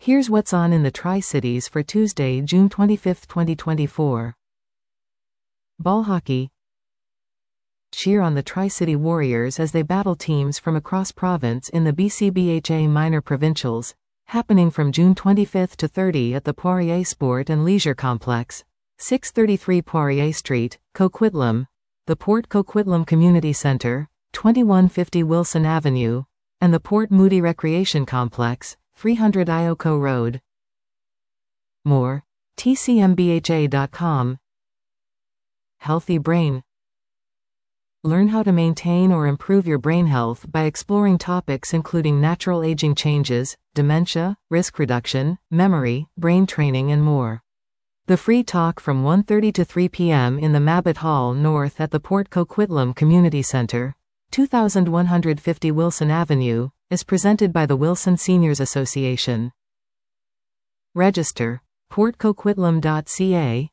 Here's what's on in the Tri-Cities for Tuesday, June 25, 2024. Ball hockey. Cheer on the Tri-City Warriors as they battle teams from across province in the BCBHA Minor Provincials, happening from June 25 to 30 at the Poirier Sport and Leisure Complex, 633 Poirier Street, Coquitlam, the Port Coquitlam Community Centre, 2150 Wilson Avenue, and the Port Moody Recreation Complex, 300 Ioko Road. More. tcmbha.com. Healthy brain. Learn how to maintain or improve your brain health by exploring topics including natural aging changes, dementia, risk reduction, memory, brain training and more. The free talk from 1:30 to 3 p.m. in the Mabbitt Hall North at the Port Coquitlam Community Centre, 2150 Wilson Avenue, is presented by the Wilson Seniors Association. Register. portcoquitlam.ca,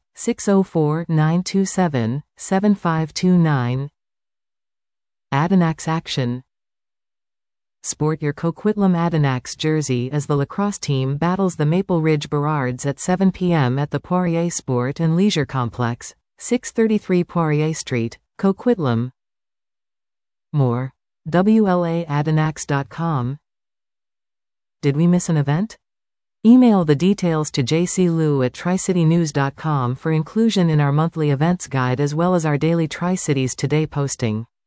604-927-7529. Adanacs Action. Sport your Coquitlam Adanacs jersey as the lacrosse team battles the Maple Ridge Berards at 7 p.m. at the Poirier Sport and Leisure Complex, 633 Poirier Street, Coquitlam. More. WLAAdanacs.com. Did we miss an event? Email the details to jclou@tricitynews.com for inclusion in our monthly events guide as well as our daily Tri-Cities Today posting.